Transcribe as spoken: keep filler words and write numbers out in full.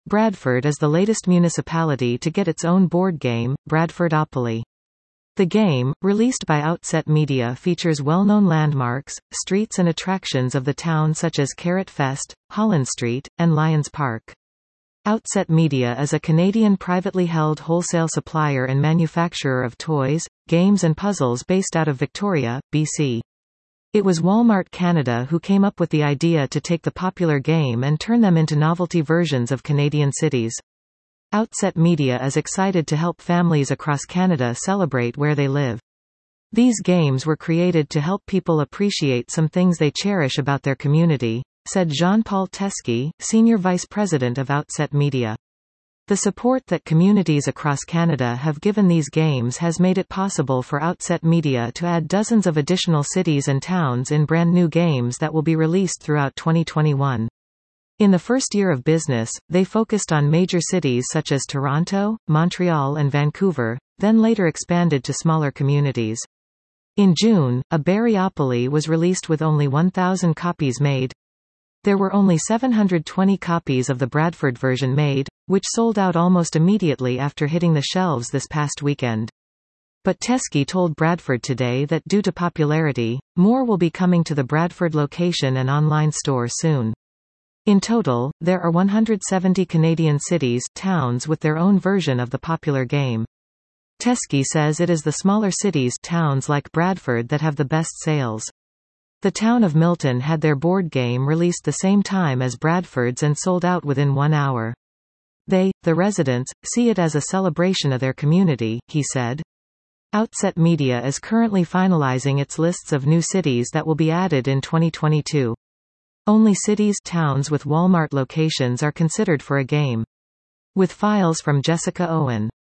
Bradford is the latest municipality to get its own board game, Bradfordopoly. The game, released by Outset Media, features well-known landmarks, streets and attractions of the town such as Carrot Fest, Holland Street, and Lions Park. Outset Media is a Canadian privately held wholesale supplier and manufacturer of toys, games and puzzles based out of Victoria, B C. It was Walmart Canada who came up with the idea to take the popular game and turn them into novelty versions of Canadian cities. Outset Media is excited to help families across Canada celebrate where they live. These games were created to help people appreciate some things they cherish about their community, said Jean-Paul Teske, Senior Vice President of Outset Media. The support that communities across Canada have given these games has made it possible for Outset Media to add dozens of additional cities and towns in brand new games that will be released throughout twenty twenty-one. In the first year of business, they focused on major cities such as Toronto, Montreal and Vancouver, then later expanded to smaller communities. In June, a Barriopoly was released with only one thousand copies made. There were only seven hundred twenty copies of the Bradford version made, which sold out almost immediately after hitting the shelves this past weekend. But Teske told Bradford Today that due to popularity, more will be coming to the Bradford location and online store soon. In total, there are one hundred seventy Canadian cities, towns with their own version of the popular game. Teske says it is the smaller cities, towns like Bradford that have the best sales. The town of Milton had their board game released the same time as Bradford's and sold out within one hour. They, the residents, see it as a celebration of their community, he said. Outset Media is currently finalizing its lists of new cities that will be added in twenty twenty-two. Only cities, towns with Walmart locations are considered for a game. With files from Jessica Owen.